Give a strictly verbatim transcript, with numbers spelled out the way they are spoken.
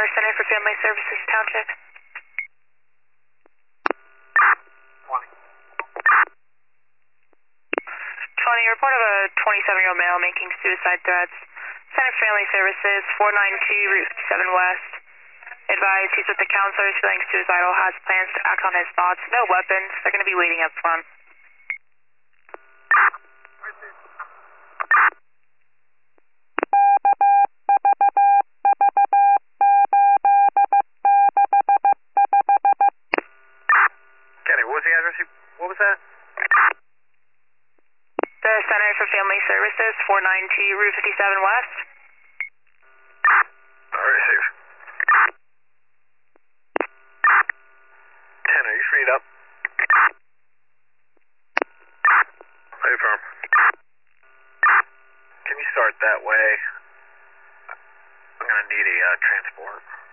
Miller Center for Family Services Township. twenty. twenty, report of a twenty-seven-year-old male making suicide threats. Center for Family Services, four nine two Route fifty-seven West. Advised he's with the counselors, feeling suicidal, has plans to act on his thoughts. No weapons. They're going to be waiting up front. Kenny, what was the address? You, what was that? The Center for Family Services, four nine two Route fifty-seven West. All right, receive. ten, are you freed up? Hey, firm. Can you start that way? I'm going to need a uh, transport.